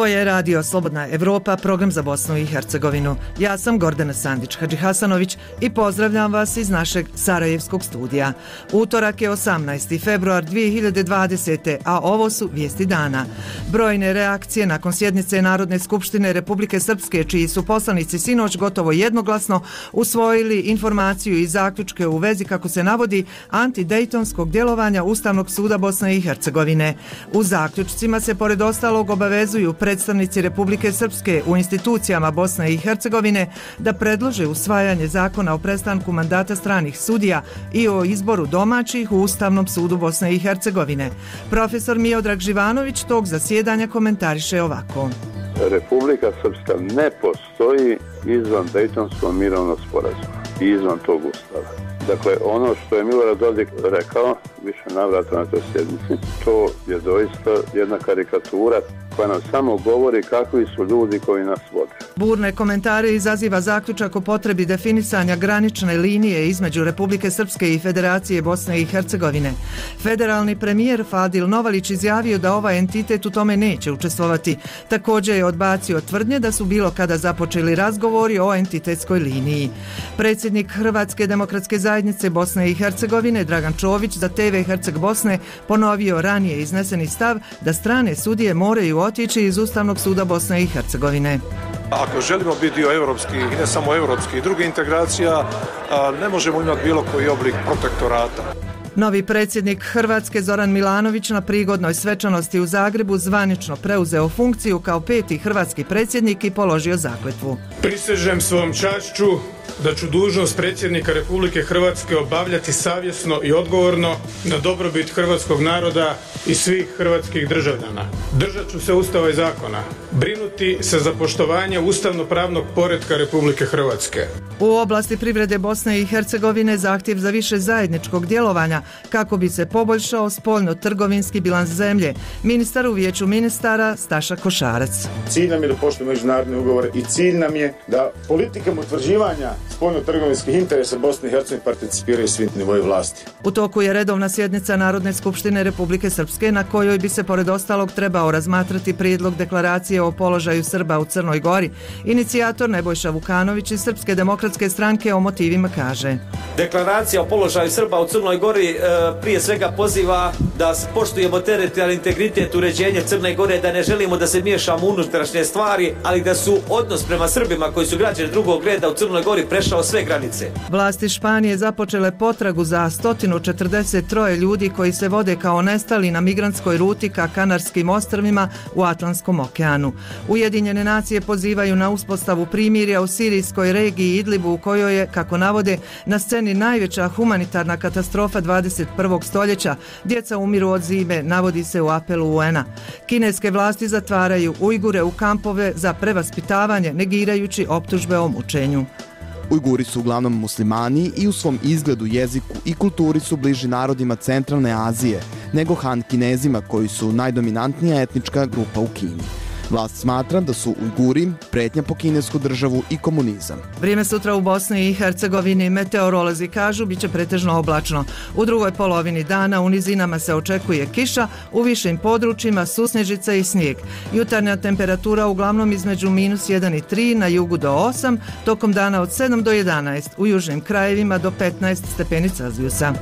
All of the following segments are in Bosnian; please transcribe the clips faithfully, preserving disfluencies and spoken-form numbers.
Ovo je radio Slobodna Evropa, program za Bosnu i Hercegovinu. Ja sam Gordana Sandić-Hadžihasanović i pozdravljam vas iz našeg sarajevskog studija. Utorak je osamnaesti februar dvije hiljade dvadesete. a ovo su vijesti dana. Brojne reakcije nakon sjednice Narodne skupštine Republike Srpske, čiji su poslanici sinoć gotovo jednoglasno usvojili informaciju i zaključke u vezi, kako se navodi, antidejtonskog djelovanja Ustavnog suda Bosne i Hercegovine. U zaključcima se pored ostalog obavezuju predstavnici Republike Srpske u institucijama Bosne i Hercegovine da predlože usvajanje zakona o prestanku mandata stranih sudija i o izboru domaćih u Ustavnom sudu Bosne i Hercegovine. Profesor Miodrag Živanović tog zasjedanja komentariše ovako. Republika Srpska ne postoji izvan Dejtonskog mirovnog sporazuma i izvan tog ustava. Dakle, ono što je Milorad Dodik rekao više navrata na toj sjednici, to je doista jedna karikatura koja nam samo govori kakvi su ljudi koji nas vode. Burne komentare izaziva zaključak o potrebi definisanja granične linije između Republike Srpske i Federacije Bosne i Hercegovine. Federalni premijer Fadil Novalić izjavio da ovaj entitet u tome neće učestvovati. Također je odbacio tvrdnje da su bilo kada započeli razgovori o entitetskoj liniji. Predsjednik Hrvatske demokratske zajednice Bosne i Hercegovine Dragan Čović za te ve Herceg Bosne ponovio ranije izneseni stav da strane sudije moraju otići iz Ustavnog suda Bosne i Hercegovine. Ako želimo biti dio europskih i ne samo europskih i drugih integracija, ne možemo imati bilo koji oblik protektorata. Novi predsjednik Hrvatske Zoran Milanović na prigodnoj svečanosti u Zagrebu zvanično preuzeo funkciju kao peti hrvatski predsjednik i položio zakletvu. Prisežem svojom čašću da ću dužnost predsjednika Republike Hrvatske obavljati savjesno i odgovorno na dobrobit hrvatskog naroda i svih hrvatskih državljana. Držat ću se Ustava i zakona, brinuti se za poštovanje ustavno-pravnog poretka Republike Hrvatske. U oblasti privrede Bosne i Hercegovine zahtjev za više zajedničkog djelovanja kako bi se poboljšao spoljno-trgovinski bilans zemlje. Ministar u Vijeću ministara Staša Košarac. Cilj nam je da poštujemo međunarodne ugovore i cilj nam je da politikom utvrđivanja spoljno-trgovinskih interesa Bosne i Hercegovine participiraju svi nivoji vlasti. U toku je redovna sjednica Narodne skupštine Republike Srpske, na kojoj bi se pored ostalog trebao razmatrati prijedlog deklaracije o položaju Srba u Crnoj Gori. Inicijator Nebojša Vukanović iz Srpske demokratske stranke o motivima kaže: Deklaracija o položaju Srba u Crnoj Gori e, prije svega poziva da poštujemo teritorijalni integritet, uređenje Crne Gore, da ne želimo da se miješamo u unutrašnje stvari, ali da su odnos prema Srbima koji su građani drugog reda u Crnoj Gori prešao sve granice. Vlasti Španije započele potragu za sto četrdeset tri ljudi koji se vode kao nestali na migrantskoj ruti ka Kanarskim ostrvima u Atlantskom okeanu. Ujedinjene nacije pozivaju na uspostavu primirja u sirijskoj regiji Idlibu, u kojoj je, kako navode, na sceni najveća humanitarna katastrofa dvadeset prvog stoljeća. Djeca umiru od zime, navodi se u apelu u en a. Kineske vlasti zatvaraju Ujgure u kampove za prevaspitavanje, negirajući optužbe o mučenju. Ujguri su uglavnom muslimani i u svom izgledu, jeziku i kulturi su bliži narodima centralne Azije nego Han Kinezima, koji su najdominantnija etnička grupa u Kini. Vlast smatra da su Ujguri pretnja po kinesku državu i komunizam. Vrijeme sutra u Bosni i Hercegovini, meteorolozi kažu, bit će pretežno oblačno. U drugoj polovini dana u nizinama se očekuje kiša, u višim područjima susnežica i snijeg. Jutarnja temperatura uglavnom između minus jedan i tri, na jugu do osam, tokom dana od sedam do jedanaest, u južnim krajevima do petnaest stepeni Celzijusa.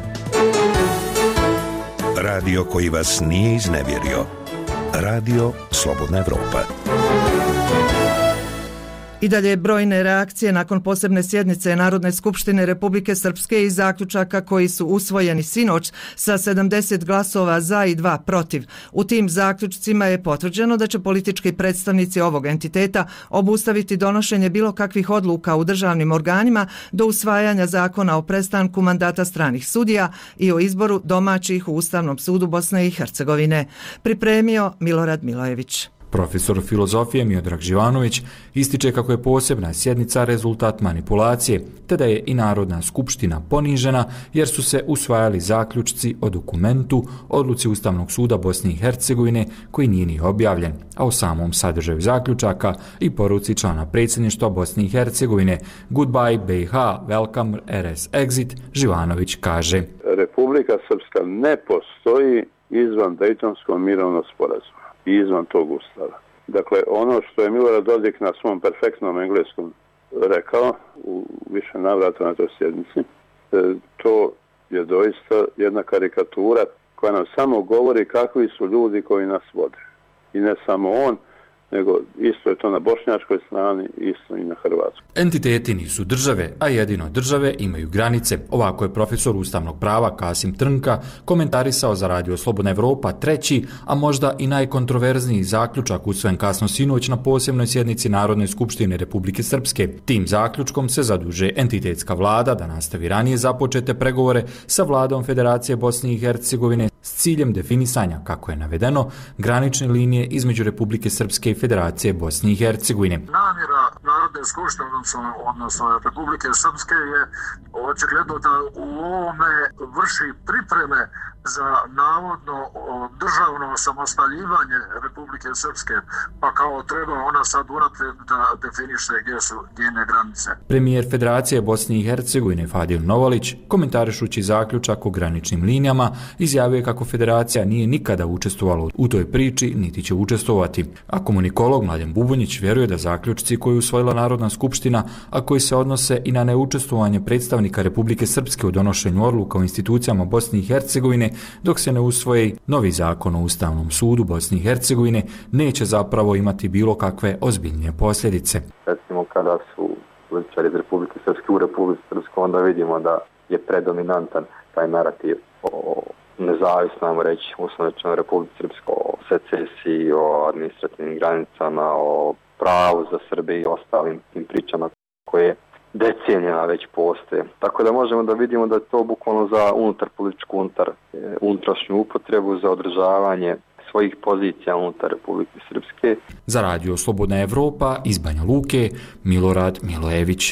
Radio koji vas nije iznevjerio. Radio Slobodna Evropa. I dalje brojne reakcije nakon posebne sjednice Narodne skupštine Republike Srpske i zaključaka koji su usvojeni sinoć sa sedamdeset glasova za i dva protiv. U tim zaključcima je potvrđeno da će politički predstavnici ovog entiteta obustaviti donošenje bilo kakvih odluka u državnim organima do usvajanja zakona o prestanku mandata stranih sudija i o izboru domaćih u Ustavnom sudu Bosne i Hercegovine. Pripremio Milorad Milojević. Profesor filozofije Miodrag Živanović ističe kako je posebna sjednica rezultat manipulacije, te da je i Narodna skupština ponižena jer su se usvajali zaključci o dokumentu odluci Ustavnog suda Bosne i Hercegovine koji nije ni objavljen, a o samom sadržaju zaključaka i poruci člana predsjedništva Bosne i Hercegovine Goodbye be i ha, welcome er es exit, Živanović kaže: Republika Srpska ne postoji izvan Dejtonskog mirovnog sporazuma i izvan tog ustava. Dakle, ono što je Milorad Dodik na svom perfektnom engleskom rekao u više navrata na toj sjednici, to je doista jedna karikatura koja nam samo govori kakvi su ljudi koji nas vode. I ne samo on, nego isto je to na bošnjačkoj strani, isto i na hrvatskoj. Entiteti nisu države, a jedino države imaju granice. Ovako je profesor ustavnog prava Kasim Trnka komentarisao za Radio Slobodna Evropa treći, a možda i najkontroverzniji zaključak usvojen kasno sinoć na posebnoj sjednici Narodne skupštine Republike Srpske. Tim zaključkom se zaduže entitetska vlada da nastavi ranije započete pregovore sa vladom Federacije Bosne i Hercegovine s ciljem definisanja, kako je navedeno, granične linije između Republike Srpske i Federacije Bosne i Hercegovine. Namjera Narodne skupštine, odnosno Republike Srpske, je očigledno da u ovome vrši pripreme za navodno državno osamostaljivanje Republike Srpske, pa kao treba ona sad unaprijed da definiše gdje su njene granice. Premijer Federacije Bosne i Hercegovine Fadil Novalić, komentarišući zaključak o graničnim linijama, izjavio kako Federacija nije nikada učestvovala u toj priči, niti će učestvovati. A komunikolog Mladen Bubunjić vjeruje da zaključci koje je usvojila Narodna skupština, a koji se odnose i na neučestvovanje predstavnika Republike Srpske u donošenju odluka o institucijama Bosne i Hercegovine, dok se ne usvoji novi zakon o Ustavnom sudu Bosne i Hercegovine, neće zapravo imati bilo kakve ozbiljnije posljedice. Recimo kada su političari iz Republike Srpske u Republike Srpske, onda vidimo da je predominantan taj narativ o nezavisnom, reći, uslovno Republike Srpske, o secesiji, o administrativnim granicama, o pravu za Srbe i ostalim tim pričama koje decenijama već postoje. Tako da možemo da vidimo da je to bukvalno za unutar političku, unutar, unutrašnju upotrebu, za održavanje svojih pozicija unutar Republike Srpske. Za Radio Slobodna Evropa iz Banja Luke, Milorad Milojević.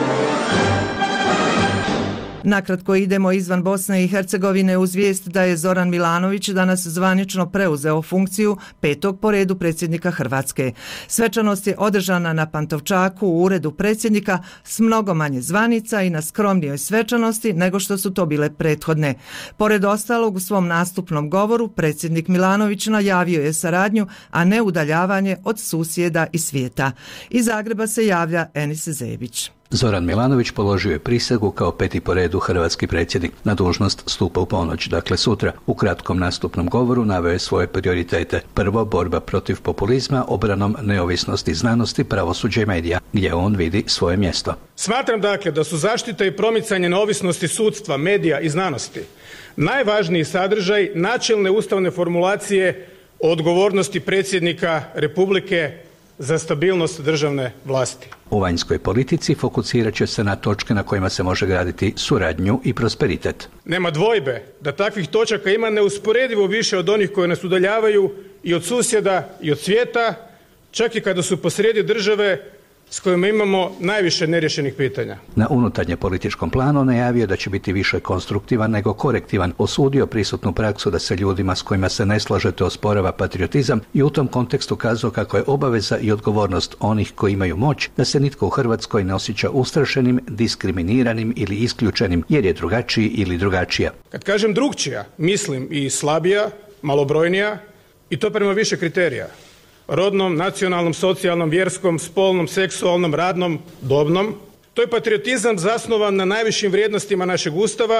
Nakratko idemo izvan Bosne i Hercegovine uz vijest da je Zoran Milanović danas zvanično preuzeo funkciju petog po redu predsjednika Hrvatske. Svečanost je održana na Pantovčaku u uredu predsjednika s mnogo manje zvanica i na skromnijoj svečanosti nego što su to bile prethodne. Pored ostalog, u svom nastupnom govoru predsjednik Milanović najavio je saradnju, a ne udaljavanje od susjeda i svijeta. Iz Zagreba se javlja Enis Zebić. Zoran Milanović položio je prisegu kao peti po redu hrvatski predsjednik. Na dužnost stupa u ponoć, dakle sutra. U kratkom nastupnom govoru naveo je svoje prioritete. Prvo, borba protiv populizma, obranom neovisnosti znanosti, pravosuđa i medija, gdje on vidi svoje mjesto. Smatram dakle da su zaštita i promicanje neovisnosti sudstva, medija i znanosti najvažniji sadržaj načelne ustavne formulacije o odgovornosti predsjednika Republike za stabilnost državne vlasti. U vanjskoj politici fokusirat će se na točke na kojima se može graditi suradnju i prosperitet. Nema dvojbe da takvih točaka ima neusporedivo više od onih koje nas udaljavaju i od susjeda i od svijeta, čak i kada su posrijedi države s kojima imamo najviše neriješenih pitanja. Na unutarnje političkom planu najavio da će biti više konstruktivan nego korektivan, osudio prisutnu praksu da se ljudima s kojima se ne slažete osporava patriotizam i u tom kontekstu kazao kako je obaveza i odgovornost onih koji imaju moć da se nitko u Hrvatskoj ne osjeća ustrašenim, diskriminiranim ili isključenim jer je drugačiji ili drugačija. Kad kažem drugčija, mislim i slabija, malobrojnija i to prema više kriterija. Rodnom, nacionalnom, socijalnom, vjerskom, spolnom, seksualnom, radnom, dobnom. To je patriotizam zasnovan na najvišim vrijednostima našeg Ustava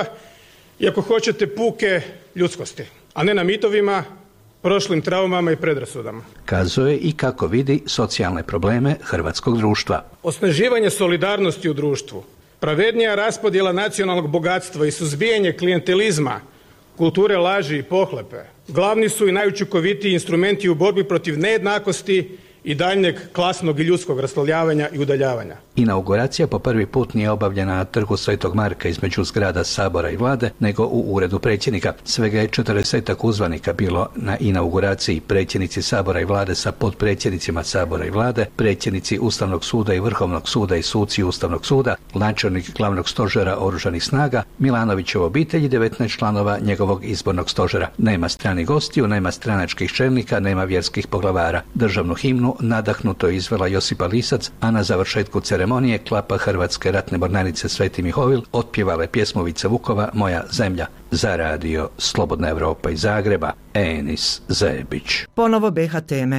i ako hoćete puke ljudskosti, a ne na mitovima, prošlim traumama i predrasudama. Kazao je i kako vidi socijalne probleme hrvatskog društva. Osnaživanje solidarnosti u društvu, pravednija raspodjela nacionalnog bogatstva i suzbijanje klijentelizma, kulture laži i pohlepe glavni su i najučinkovitiji instrumenti u borbi protiv nejednakosti i daljnjeg klasnog i ljudskog raslojavanja i udaljavanja. Inauguracija po prvi put nije obavljena na trgu Svetog Marka između zgrada Sabora i Vlade, nego u uredu predsjednika. Svega je četrdesetak uzvanika bilo na inauguraciji, predsjednici Sabora i Vlade sa potpredsjednicima Sabora i Vlade, predsjednici Ustavnog suda i Vrhovnog suda i suci Ustavnog suda, načelnik glavnog stožera Oružanih snaga, Milanovićev obitelj i devetnaest članova njegovog izbornog stožera. Nema stranih gostiju, nema stranačkih čelnika, nema vjerskih poglavara. Državnu himnu nadahnuto je izvela Josipa Lisac, a na završetku ceremonije klapa Hrvatske ratne mornarice Sveti Mihovil otpjevale pjesmovice Vukova Moja zemlja. Za Radio Slobodna Evropa iz Zagreba, Enis Zebić. Ponovo B H teme.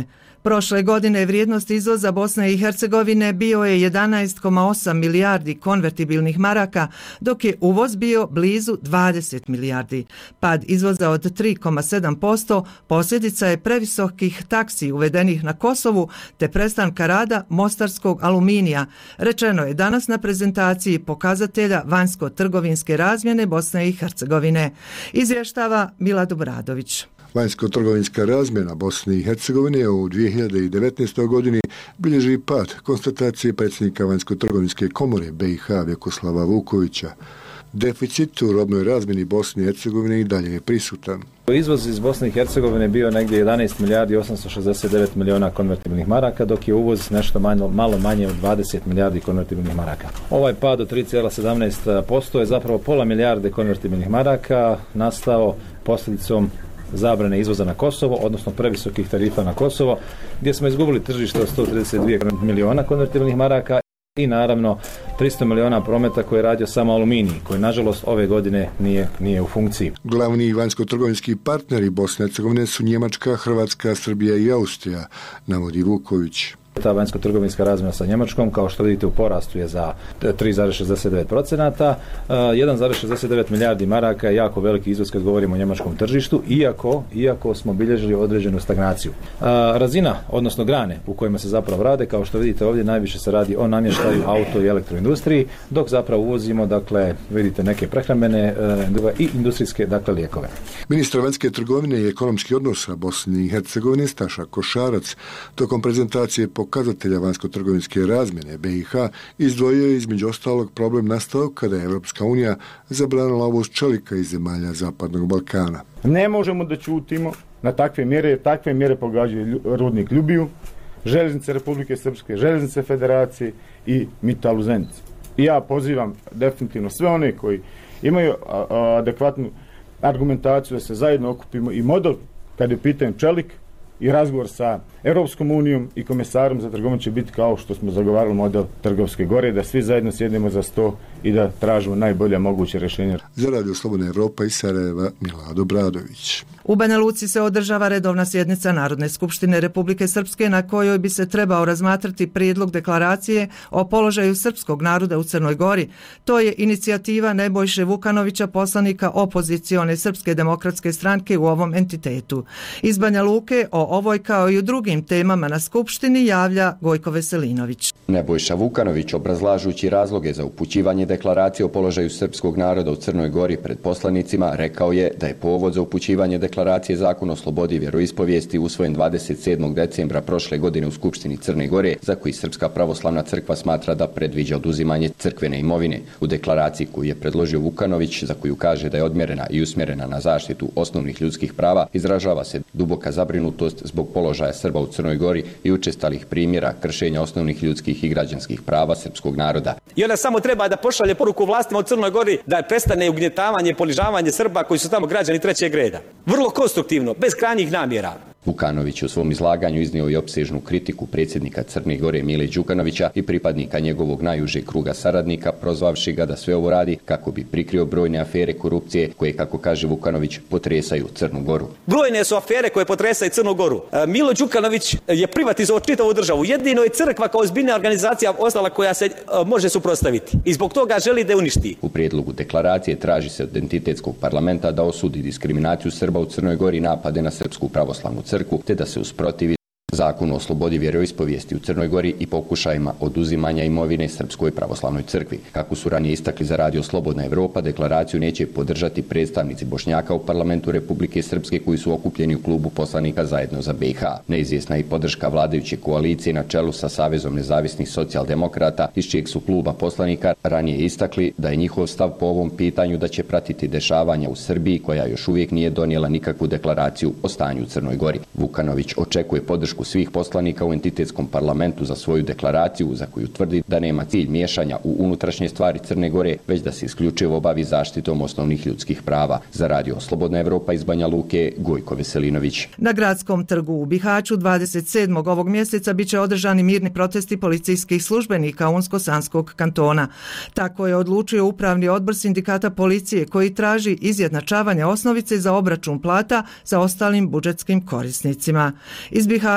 Prošle godine vrijednost izvoza Bosne i Hercegovine bio je jedanaest zarez osam milijardi konvertibilnih maraka, dok je uvoz bio blizu dvadeset milijardi. Pad izvoza od tri zarez sedam posto posljedica je previsokih taksi uvedenih na Kosovu te prestanka rada mostarskog aluminija, rečeno je danas na prezentaciji pokazatelja vanjsko-trgovinske razmjene Bosne i Hercegovine. Izvještava Milad Obradović. Vanjsko-trgovinska razmjena Bosne i Hercegovine u dvije hiljade devetnaestoj godini bilježi pad, konstatacije predsjednika Vanjsko-trgovinske komore B i H Vjekoslava Vukovića. Deficit u robnoj razmjeni Bosne i Hercegovine i dalje je prisutan. Izvoz iz Bosne i Hercegovine bio negdje jedanaest milijardi osamsto šezdeset devet milijuna konvertibilnih maraka, dok je uvoz nešto malo, malo manje od dvadeset milijardi konvertibilnih maraka. Ovaj pad od tri zarez sedamnaest posto je zapravo pola milijarde konvertibilnih maraka nastao posljedicom zabrane izvoza na Kosovo, odnosno previsokih tarifa na Kosovo, gdje smo izgubili tržište od sto trideset dva milijuna konvertibilnih maraka i naravno tristo milijuna prometa koji je radio samo aluminij, koji nažalost ove godine nije, nije u funkciji. Glavni vanjsko-trgovinski partneri Bosne i Hercegovine su Njemačka, Hrvatska, Srbija i Austrija, navodi Vuković. Ta vanjsko-trgovinska razmjena sa Njemačkom, kao što vidite, u porastu je za tri zarez šezdeset devet posto. jedan zarez šezdeset devet milijardi maraka je jako veliki izvoz kad govorimo o njemačkom tržištu, iako, iako smo bilježili određenu stagnaciju. Razina, odnosno grane u kojima se zapravo rade, kao što vidite ovdje, najviše se radi o namještaju, auto i elektroindustriji, dok zapravo uvozimo, dakle, vidite, neke prehrambene i industrijske, dakle, lijekove. Ministar vanjske trgovine i ekonomskih odnosa Bosne i Hercegovine Staša Košarac tokom prezentacije pokazatelja vanjsko-trgovinske razmjene B i H izdvojio je između ostalog problem nastao kada je Evropska unija zabranila uvoz čelika iz zemalja Zapadnog Balkana. Ne možemo da ćutimo na takve mjere, takve mjere pogađaju rudnik Ljubiju, željeznice Republike Srpske, željeznice Federacije i Mitaluzent. I ja pozivam definitivno sve one koji imaju adekvatnu argumentaciju da se zajedno okupimo i model kad je pitan čelik i razgovor sa Europskom unijom i komisarom za trgovinu će biti kao što smo zagovarali model Trgovske gore, da svi zajedno sjedimo za sto i da tražimo najbolje moguće rješenje. Za Radio Slobodna Evropa iz Sarajeva, Milad Obradović. U Banja Luci se održava redovna sjednica Narodne skupštine Republike Srpske na kojoj bi se trebao razmatrati prijedlog deklaracije o položaju srpskog naroda u Crnoj Gori. To je inicijativa Nebojše Vukanovića, poslanika opozicione Srpske demokratske stranke u ovom entitetu. Iz Banja Luke o ovoj kao i u drugim temama na skupštini javlja Gojko Veselinović. Nebojša Vukanović, obrazlažući razloge za upućivanje deklaracije o položaju srpskog naroda u Crnoj Gori pred poslanicima, rekao je da je povod za upućivanje deklaracije Zakon o slobodi vjeroispovijesti usvojen dvadeset sedmog decembra prošle godine u Skupštini Crne Gore, za koji Srpska pravoslavna crkva smatra da predviđa oduzimanje crkvene imovine. U deklaraciji koju je predložio Vukanović, za koju kaže da je odmjerena i usmjerena na zaštitu osnovnih ljudskih prava, izražava se duboka zabrinutost zbog položaja Srba u Crnoj Gori i učestalih primjera kršenja osnovnih ljudskih i građanskih prava srpskog naroda. I ona samo treba da pošalje poruku vlastima u Crnoj Gori da prestane ugnjetavanje i ponižavanje Srba koji su tamo građani trećeg reda. Vrlo konstruktivno, bez krajnjih namjera. Vukanović u svom izlaganju iznio i opsežnu kritiku predsjednika Crne Gore Mile Đukanovića i pripadnika njegovog najužeg kruga saradnika, prozvavši ga da sve ovo radi kako bi prikrio brojne afere korupcije koje, kako kaže Vukanović, potresaju Crnu Goru. Brojne su afere koje potresaju Crnu Goru. Milo Đukanović je privatizovao čitavu državu. Jedino je crkva kao ozbiljna organizacija ostala koja se može suprotstaviti. I zbog toga želi da je uništi. U prijedlogu deklaracije traži se od entitetskog parlamenta da osudi diskriminaciju Srba u Crnoj Gori i napade na Srpsku pravoslavnu crkvu, te da se usprotivi Zakonu o slobodi vjeroispovijesti u Crnoj Gori i pokušajima oduzimanja imovine Srpskoj pravoslavnoj crkvi. Kako su ranije istakli za Radio Slobodna Evropa, deklaraciju neće podržati predstavnici Bošnjaka u parlamentu Republike Srpske koji su okupljeni u klubu poslanika Zajedno za B i H. Neizvjesna je i podrška vladajuće koalicije na čelu sa Savezom nezavisnih socijaldemokrata, iz čijeg su kluba poslanika ranije istakli da je njihov stav po ovom pitanju da će pratiti dešavanja u Srbiji, koja još uvijek nije donijela nikakvu deklaraciju o stanju u Crnoj Gori. Vukanović očekuje podršku svih poslanika u entitetskom parlamentu za svoju deklaraciju, za koju tvrdi da nema cilj miješanja u unutrašnje stvari Crne Gore, već da se isključivo bavi zaštitom osnovnih ljudskih prava. Za Radio Slobodna Evropa iz Banja Luke, Gojko Veselinović. Na Gradskom trgu u Bihaću dvadeset sedmog ovog mjeseca biće održani mirni protesti policijskih službenika Unsko-Sanskog kantona. Tako je odlučio Upravni odbor sindikata policije koji traži izjednačavanje osnovice za obračun plata sa ostalim budžetskim korisnicima. Iz Bihaća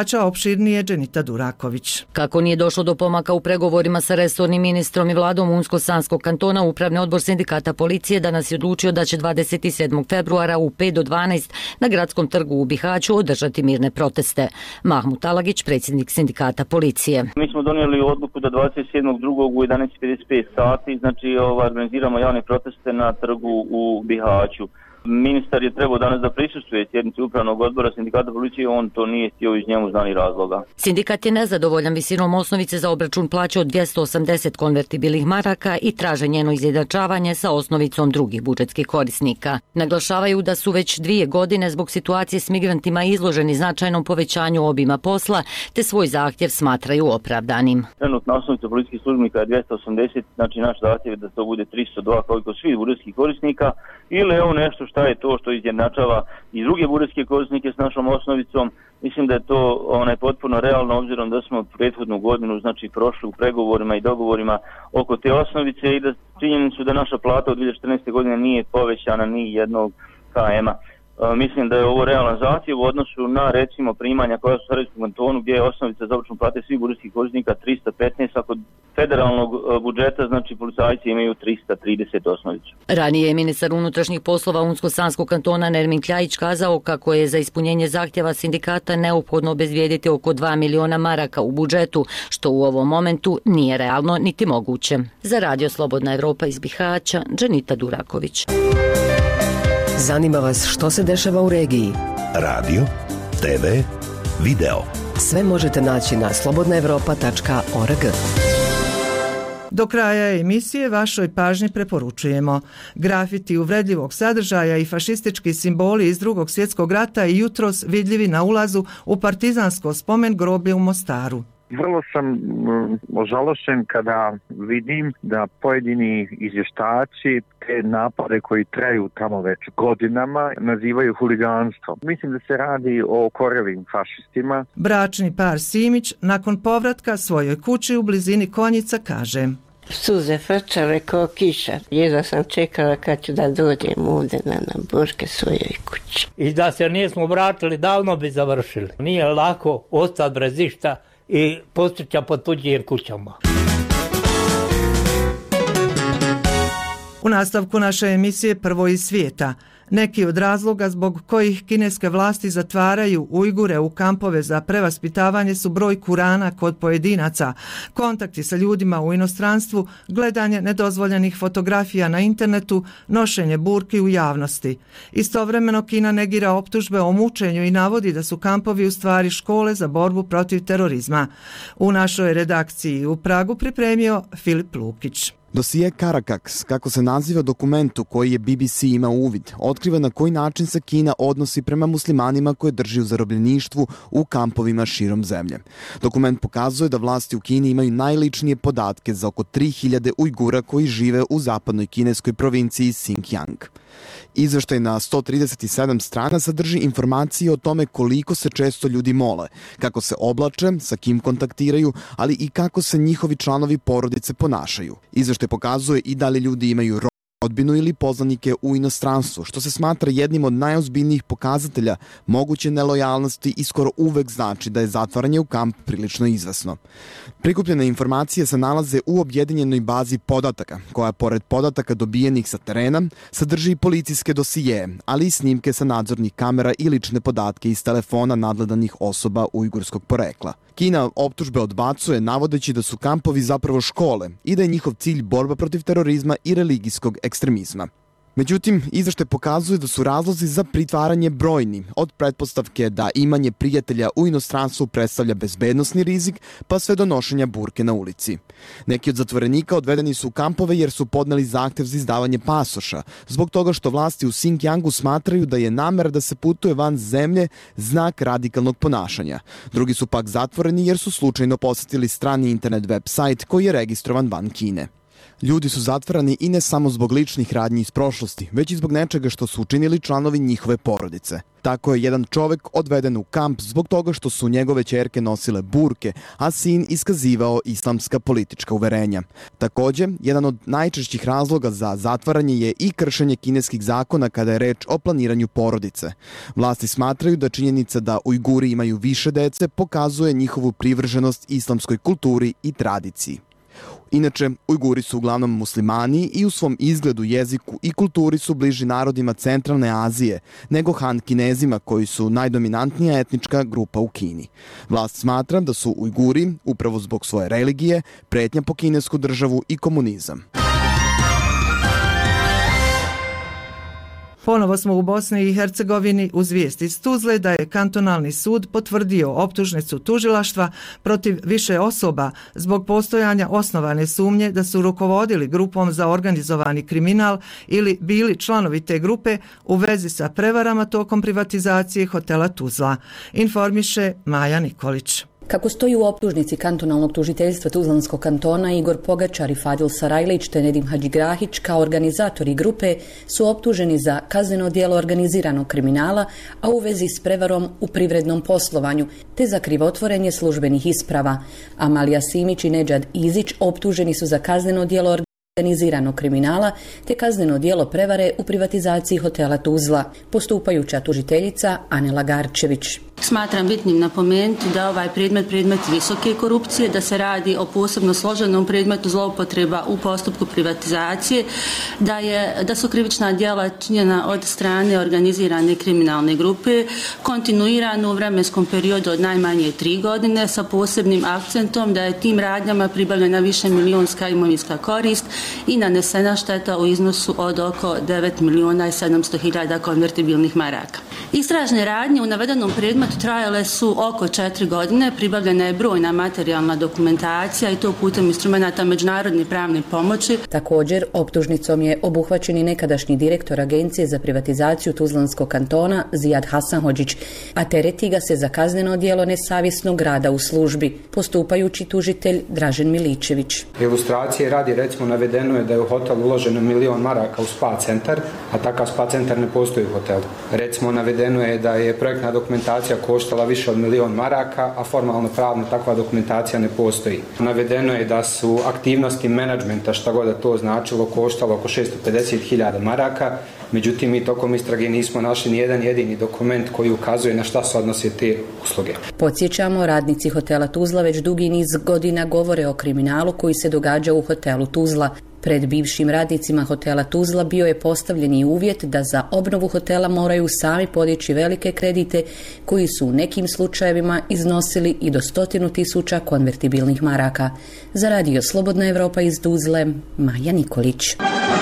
Bihaća opširnije Dženita Duraković. Kako nije došlo do pomaka u pregovorima sa resornim ministrom i vladom Unsko-Sanskog kantona, Upravni odbor sindikata policije danas je odlučio da će dvadeset sedmog februara u pet do dvanaest na gradskom trgu u Bihaću održati mirne proteste. Mahmut Alagić, predsjednik sindikata policije. Mi smo donijeli odluku da dvadeset sedmog drugog u jedanaest pedeset pet sati, znači organiziramo javne proteste na trgu u Bihaću. Ministar je trebao danas da prisustvuje sjednici Upravnog odbora sindikata policije, on to nije htio iz njemu znanih razloga. Sindikat je nezadovoljan visinom osnovice za obračun plaće od dvjesto osamdeset konvertibilnih maraka i traže njeno izjednačavanje sa osnovicom drugih budžetskih korisnika. Naglašavaju da su već dvije godine zbog situacije s migrantima izloženi značajnom povećanju obima posla, te svoj zahtjev smatraju opravdanim. Trenutna osnovica policijskih službenika je dvjesto osamdeset, znači naš zahtjev je da to bude tristo dva kao i kod svih budžetskih korisnika, ili je ovo nešto šta je to što izjednačava i druge budžetske korisnike s našom osnovicom. Mislim da je to onaj potpuno realno obzirom da smo prethodnu godinu znači prošli u pregovorima i dogovorima oko te osnovice i da činjenicu da naša plata od dvije tisuće četrnaeste. godine nije povećana ni jednog kema. Mislim da je ovo realan zahtjev u odnosu na recimo primanja koja su u Sarajevskom kantonu gdje je osnovica za obračun plate svih budžetskih korisnika trista petnaest, a kod federalnog budžeta znači policajci imaju trista trideset osnovicu. Ranije je ministar unutrašnjih poslova Unsko-Sanskog kantona Nermin Kljajić kazao kako je za ispunjenje zahtjeva sindikata neophodno obezvijediti oko dva miliona maraka u budžetu, što u ovom momentu nije realno niti moguće. Za Radio Slobodna Evropa iz Bihaća, Dženita Duraković. Zanima vas što se dešava u regiji? Radio, te ve, video. Sve možete naći na slobodna evropa tačka org. Do kraja emisije vašoj pažnji preporučujemo grafiti uvredljivog sadržaja i fašistički simboli iz Drugog svjetskog rata i jutros vidljivi na ulazu u partizansko spomen groblje u Mostaru. Vrlo sam ožalošen kada vidim da pojedini izvještači te napade koji traju tamo već godinama nazivaju huliganstvom. Mislim da se radi o korevim fašistima. Bračni par Simić nakon povratka svojoj kući u blizini Konjica kaže: Suze frčale kao kiša. Jedva sam čekala kad ću da dođem ovdje na, na Borke svojoj kući. I da se nismo vratili, davno bi završili. Nije lako ostati bez išta i postića po tuđim kućama. U nastavku naše emisije Prvo iz svijeta. Neki od razloga zbog kojih kineske vlasti zatvaraju Ujgure u kampove za prevaspitavanje su broj Kurana kod pojedinaca, kontakti sa ljudima u inostranstvu, gledanje nedozvoljenih fotografija na internetu, nošenje burki u javnosti. Istovremeno Kina negira optužbe o mučenju i navodi da su kampovi u stvari škole za borbu protiv terorizma. U našoj redakciji u Pragu pripremio Filip Lukić. Dosije Karakaks, kako se naziva dokumentu koji je B B C imao uvid, otkriva na koji način se Kina odnosi prema muslimanima koje drži u zarobljeništvu u kampovima širom zemlje. Dokument pokazuje da vlasti u Kini imaju najličnije podatke za oko tri hiljade Ujgura koji žive u zapadnoj kineskoj provinciji Xinjiang. Izveštaj na sto trideset sedam strana sadrži informacije o tome koliko se često ljudi mole, kako se oblače, sa kim kontaktiraju, ali i kako se njihovi članovi porodice ponašaju. Izveštaj pokazuje i da li ljudi imaju rodbinu ili poznanike u inostranstvu, što se smatra jednim od najozbiljnijih pokazatelja moguće nelojalnosti i skoro uvek znači da je zatvaranje u kamp prilično izvesno. Prikupljene informacije se nalaze u objedinjenoj bazi podataka, koja pored podataka dobijenih sa terena sadrži i policijske dosije, ali i snimke sa nadzornih kamera i lične podatke iz telefona nadgledanih osoba ujgurskog porekla. Kina optužbe odbacuje navodeći da su kampovi zapravo škole i da je njihov cilj borba protiv terorizma i religijskog ekstremizma. Međutim, izveštaj pokazuje da su razlozi za pritvaranje brojni, od pretpostavke da imanje prijatelja u inostranstvu predstavlja bezbednosni rizik, pa sve do nošenja burke na ulici. Neki od zatvorenika odvedeni su u kampove jer su podneli zahtev za izdavanje pasoša, zbog toga što vlasti u Xinjiangu smatraju da je namera da se putuje van zemlje znak radikalnog ponašanja. Drugi su pak zatvoreni jer su slučajno posetili strani internet web sajt koji je registrovan van Kine. Ljudi su zatvarani i ne samo zbog ličnih radnji iz prošlosti, već i zbog nečega što su učinili članovi njihove porodice. Tako je jedan čovek odveden u kamp zbog toga što su njegove ćerke nosile burke, a sin iskazivao islamska politička uverenja. Takođe, jedan od najčešćih razloga za zatvaranje je i kršenje kineskih zakona kada je reč o planiranju porodice. Vlasti smatraju da činjenica da Ujguri imaju više dece pokazuje njihovu privrženost islamskoj kulturi i tradiciji. Inače, Ujguri su uglavnom muslimani i u svom izgledu, jeziku i kulturi su bliži narodima centralne Azije nego Han Kinezima koji su najdominantnija etnička grupa u Kini. Vlast smatra da su Ujguri, upravo zbog svoje religije, pretnja po kinesku državu i komunizam. Ponovo smo u Bosni i Hercegovini uz vijest iz Tuzle da je kantonalni sud potvrdio optužnicu tužilaštva protiv više osoba zbog postojanja osnovane sumnje da su rukovodili grupom za organizovani kriminal ili bili članovi te grupe u vezi sa prevarama tokom privatizacije hotela Tuzla. Informiše Maja Nikolić. Kako stoji u optužnici kantonalnog tužiteljstva Tuzlanskog kantona, Igor Pogačar i Fadil Sarajlić te Nedim Hadžigrahić kao organizatori grupe su optuženi za kazneno djelo organiziranog kriminala, a u vezi s prevarom u privrednom poslovanju, te za krivotvorenje službenih isprava. Amalija Simić i Nedžad Izić optuženi su za kazneno djelo organiziranog kriminala te kazneno djelo prevare u privatizaciji hotela Tuzla. Postupajuća tužiteljica Anela Garčević. Smatram bitnim napomenuti da ovaj predmet predmet visoke korupcije, da se radi o posebno složenom predmetu zloupotreba u postupku privatizacije, da, je, da su krivična djela činjena od strane organizirane kriminalne grupe, kontinuirano u vremenskom periodu od najmanje tri godine sa posebnim akcentom da je tim radnjama pribavljena više milionska imovinska korist i nanesena šteta u iznosu od oko devet miliona i sedamsto hiljada konvertibilnih maraka. Istražne radnje u navedenom predmetu trajale su oko četiri godine, pribavljena je brojna materijalna dokumentacija i to putem instrumenata međunarodne pravne pomoći. Također, optužnicom je obuhvaćen i nekadašnji direktor Agencije za privatizaciju Tuzlanskog kantona Zijad Hasanhodžić, a tereti ga se za kazneno djelo nesavjesnog rada u službi. Postupajući tužitelj Dražen Miličević. Ilustracije radi, recimo, navedeno je da je u hotel uloženo milion maraka u spa centar, a takav spa centar ne postoji u hotelu. Recimo, navedeno je da je projektna dokumentacija koštala više od milion maraka, a formalno pravno takva dokumentacija ne postoji. Navedeno je da su aktivnosti menadžmenta, šta god da to značilo, koštalo oko šesto pedeset hiljada maraka, međutim mi tokom istrage nismo našli ni jedan jedini dokument koji ukazuje na šta se odnose te usluge. Podsjećamo, radnici hotela Tuzla već dugi niz godina govore o kriminalu koji se događa u hotelu Tuzla. Pred bivšim radnicima hotela Tuzla bio je postavljen i uvjet da za obnovu hotela moraju sami podići velike kredite koji su u nekim slučajevima iznosili i do stotinu tisuća konvertibilnih maraka. Za Radio Slobodna Evropa iz Tuzle, Maja Nikolić.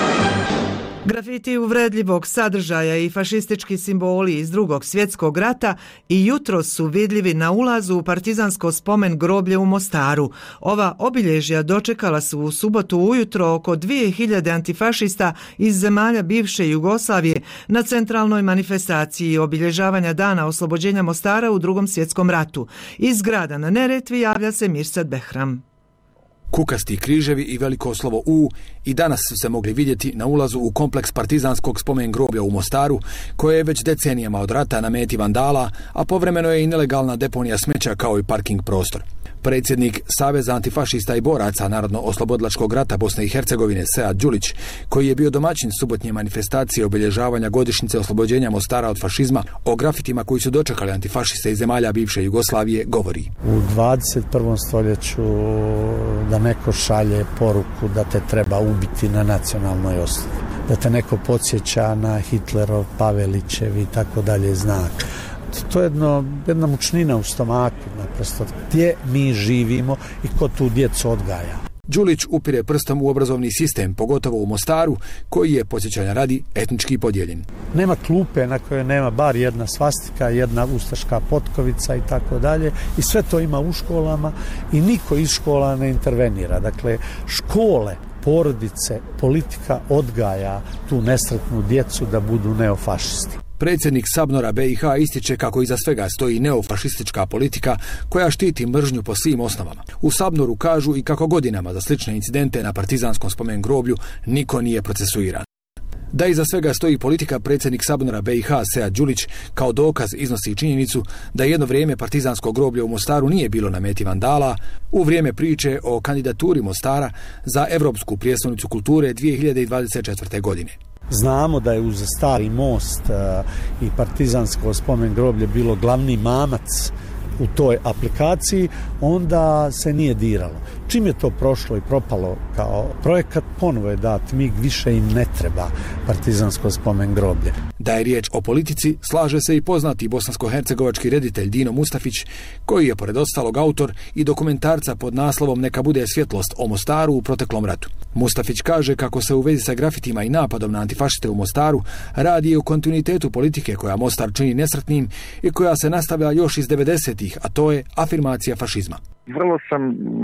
Grafiti uvredljivog sadržaja i fašistički simboli iz Drugog svjetskog rata i jutro su vidljivi na ulazu u partizansko spomen groblje u Mostaru. Ova obilježja dočekala su u subotu ujutro oko dvije hiljade antifašista iz zemalja bivše Jugoslavije na centralnoj manifestaciji obilježavanja dana oslobođenja Mostara u Drugom svjetskom ratu. Iz grada na Neretvi javlja se Mirsad Behram. Kukasti križevi i veliko slovo U i danas su se mogli vidjeti na ulazu u kompleks partizanskog spomen groblja u Mostaru, koje je već decenijama od rata na meti vandala, a povremeno je i nelegalna deponija smeća kao i parking prostor. Predsjednik Saveza antifašista i boraca Narodno-oslobodilačkog rata Bosne i Hercegovine Sead Đulić, koji je bio domaćin subotnje manifestacije obilježavanja godišnjice oslobođenja Mostara od fašizma, o grafitima koji su dočekali antifašiste iz zemalja bivše Jugoslavije govori. U dvadeset prvom stoljeću da neko šalje poruku da te treba ubiti na nacionalnoj osnovi, da te neko podsjeća na Hitlerov, Pavelićev i tako dalje znak. To je jedno, jedna mučnina u stomaku, naprosto, gdje mi živimo i ko tu djecu odgaja. Đulić upire prstom u obrazovni sistem, pogotovo u Mostaru, koji je, podsjećanja radi, etnički podijeljen. Nema klupe na kojoj nema bar jedna svastika, jedna ustaška potkovica i tako dalje. I sve to ima u školama i niko iz škola ne intervenira. Dakle, škole, porodice, politika odgaja tu nesretnu djecu da budu neofašisti. Predsjednik Sabnora B i H ističe kako iza svega stoji neofašistička politika koja štiti mržnju po svim osnovama. U Sabnoru kažu i kako godinama za slične incidente na partizanskom spomen groblju niko nije procesuiran. Da iza svega stoji politika, predsjednik Sabnora B i H Sead Đulić kao dokaz iznosi činjenicu da jedno vrijeme partizansko groblje u Mostaru nije bilo na meti vandala u vrijeme priče o kandidaturi Mostara za Europsku prijestolnicu kulture dvije hiljade dvadeset četvrte. godine. Znamo da je uz Stari most i partizansko spomen groblje bilo glavni mamac u toj aplikaciji, onda se nije diralo. Čim je to prošlo i propalo kao projekat, ponovo je dat mig, više im ne treba partizansko spomen groblje. Da je riječ o politici, slaže se i poznati bosansko-hercegovački reditelj Dino Mustafić, koji je pored ostalog autor i dokumentarca pod naslovom Neka bude svjetlost o Mostaru u proteklom ratu. Mustafić kaže kako se u vezi sa grafitima i napadom na antifašiste u Mostaru radi u kontinuitetu politike koja Mostar čini nesretnim i koja se nastavlja još iz devedesetih, a to je afirmacija fašizma. Vrlo sam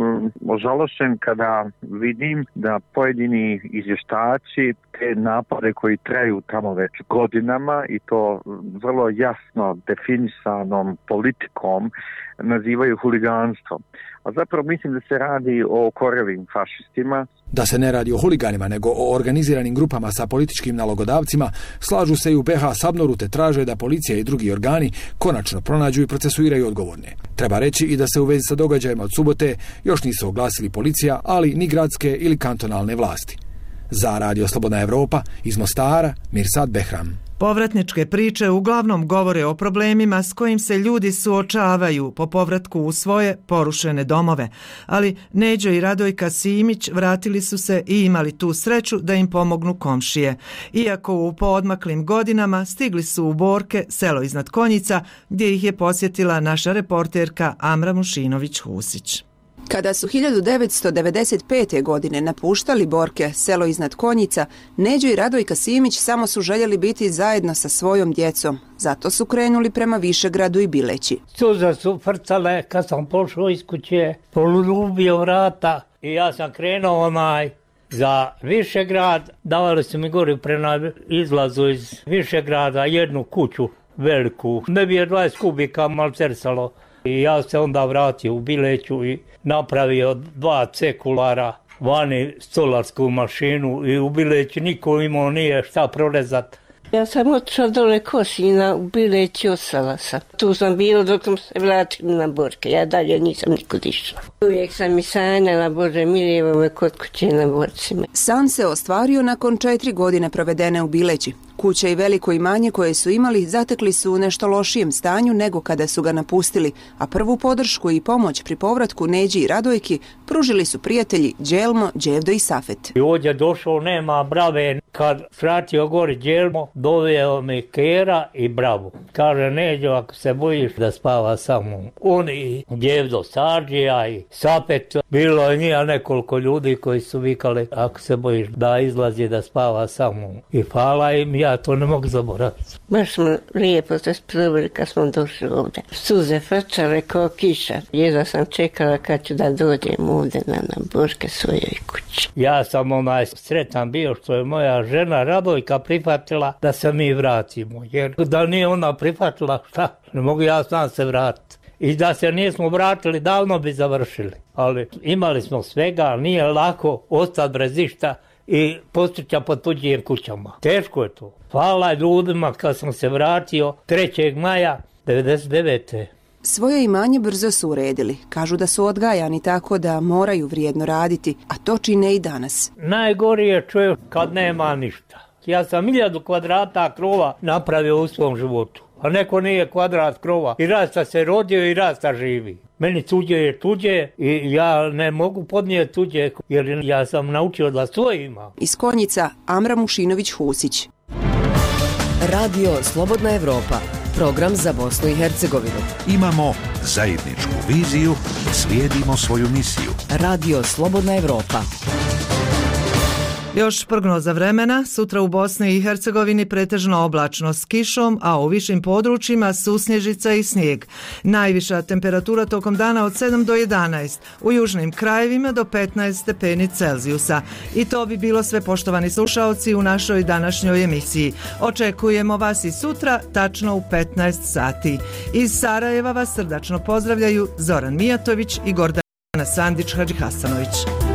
ožalošen kada vidim da pojedini izvještači te napade koji traju tamo već godinama i to vrlo jasno definisanom politikom nazivaju huliganstvom. A zapravo mislim da se radi o korjevim fašistima. Da se ne radi o huliganima, nego o organiziranim grupama sa političkim nalogodavcima, slažu se i u B H Sabnoru te traže da policija i drugi organi konačno pronađu i procesuiraju odgovorne. Treba reći i da se u vezi sa događajima od subote još nisu oglasili policija, ali ni gradske ili kantonalne vlasti. Za Radio Slobodna Evropa, iz Mostara, Mirsad Behram. Povratničke priče uglavnom govore o problemima s kojim se ljudi suočavaju po povratku u svoje porušene domove, ali Neđo i Radojka Simić vratili su se i imali tu sreću da im pomognu komšije. Iako u poodmaklim godinama stigli su u Borke, selo iznad Konjica, gdje ih je posjetila naša reporterka Amra Mušinović-Husić. Kada su hiljadu devetsto devedeset pete. godine napuštali Borke, selo iznad Konjica, Neđo i Radojka Simić samo su željeli biti zajedno sa svojom djecom. Zato su krenuli prema Višegradu i Bileći. Suze su frcale kad sam pošao iz kuće, polubio vrata i ja sam krenuo onaj za Višegrad. Davali su mi gori prema izlazu iz Višegrada jednu kuću veliku. Ne bi je dvadeset kubika malcersalo. I ja se onda vratio u Bileću i napravio dva cekulara, vani stolarsku mašinu i u Bileću niko imao nije šta prorezat. Ja sam otišla dole Kosina u Bileći, ostala sam. Tu sam bila dok sam se vratila na Borke, ja dalje nisam nikud išla. Uvijek sam i sanjala, Bože miljevo me kod kuće na Borcima. San se ostvario nakon četiri godine provedene u Bileći. Kuće i veliko imanje koje su imali zatekli su u nešto lošijem stanju nego kada su ga napustili, a prvu podršku i pomoć pri povratku Neđi i Radojki pružili su prijatelji Đelmo, Đevdo i Safet. I ovdje došao, nema brave. Kad vratio gori Đelmo, doveo mi Kera i Bravu. Kaže, Neđo, ako se bojiš da spava sa mnom. On i Đevdo Sarđija i Safet. Bilo je njih nekoliko ljudi koji su vikali, ako se bojiš da izlazi da spava sa mnom. I hvala im, ja to ne mogu zaboraviti. Baš smo lijepo se sproveli kad smo došli ovdje. Suze frčale kao kiša. Jedva sam čekala kad ću da dođem ovdje na, na Borke svojoj kući. Ja sam onaj sretan bio što je moja žena Radojka prihvatila da se mi vratimo. Jer da nije ona prihvatila, šta? Ne mogu ja sam se vratiti. I da se nismo vratili, davno bi završili. Ali imali smo svega, nije lako ostati bez išta i postuća po tuđim kućama. Teško je to. Hvala ljudima kad sam se vratio trećeg maja devedeset devete. Svoje imanje brzo su uredili. Kažu da su odgajani tako da moraju vrijedno raditi, a to čine i danas. Najgori je čovjek kad nema ništa. Ja sam milijadu kvadrata krova napravio u svom životu, a neko nije kvadrat krova. I rasta se rodio i rasta živi. Meni tuđe je tuđe i ja ne mogu podnijeti tuđe jer ja sam naučio da svoje imam. Iz Konjica, Amra Mušinović-Husić. Radio Slobodna Evropa, program za Bosnu i Hercegovinu. Imamo zajedničku viziju, slijedimo svoju misiju. Radio Slobodna Evropa. Još prognoza vremena, sutra u Bosni i Hercegovini pretežno oblačno s kišom, a u višim područjima susnježica i snijeg. Najviša temperatura tokom dana od sedam do jedanaest, u južnim krajevima do petnaest stepeni Celzijusa. I to bi bilo sve, poštovani slušaoci, u našoj današnjoj emisiji. Očekujemo vas i sutra, tačno u petnaest sati. Iz Sarajeva vas srdačno pozdravljaju Zoran Mijatović i Gordana Sandić Hadžihasanović.